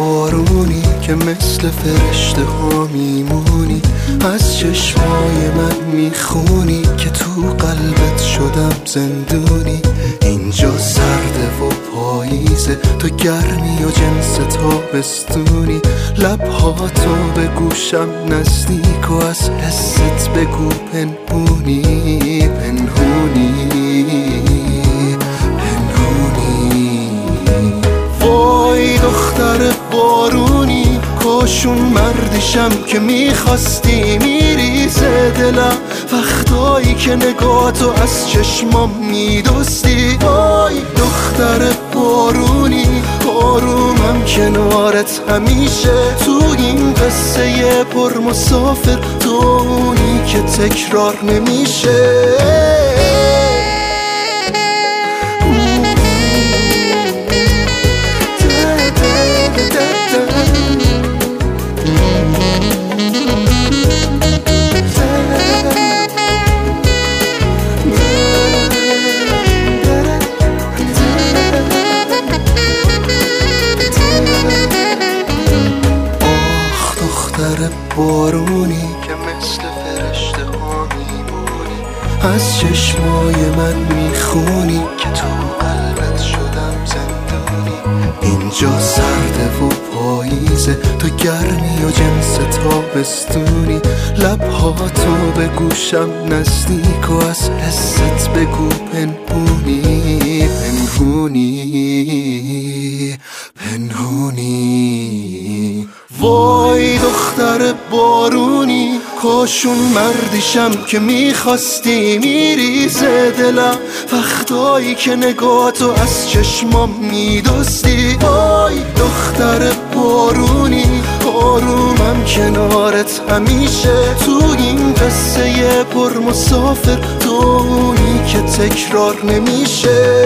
بارونی که مثل فرشته ها میمونی، از چشمای من میخونی که تو قلبت شدم زندونی. اینجا سرده و پاییزه، تو گرمی و جنس تابستونی. لبهاتو به گوشم نزدیک و از حست بگو پنهونی پنهونی پنهونی. وای دختر بارونی، کاشون مردشم که میخواستی میریزه دلم وقتایی که نگاهتو از چشمام میدوستی. وای دختر بارونی، آرومم کنارت همیشه تو این قصه پر مسافر، تو اونی که تکرار نمیشه. بارونی که مثل فرشته ها میمونی، از چشمای من میخونی که تو قلبت شدم زندونی. اینجا سرده و پاییزه، تو گرمی و جنس تابستونی. لبهاتو به گوشم نزدیک و از حست بگو پنهونی پنهونی پنهونی. وای دختر بارونی، کاشون مردشم که میخواستی میریزه دلم وقتایی که نگاهتو از چشمام میدوستی. وای دختر بارونی، آرومم کنارت همیشه تو این قصه پر مسافر، تو اونی که تکرار نمیشه.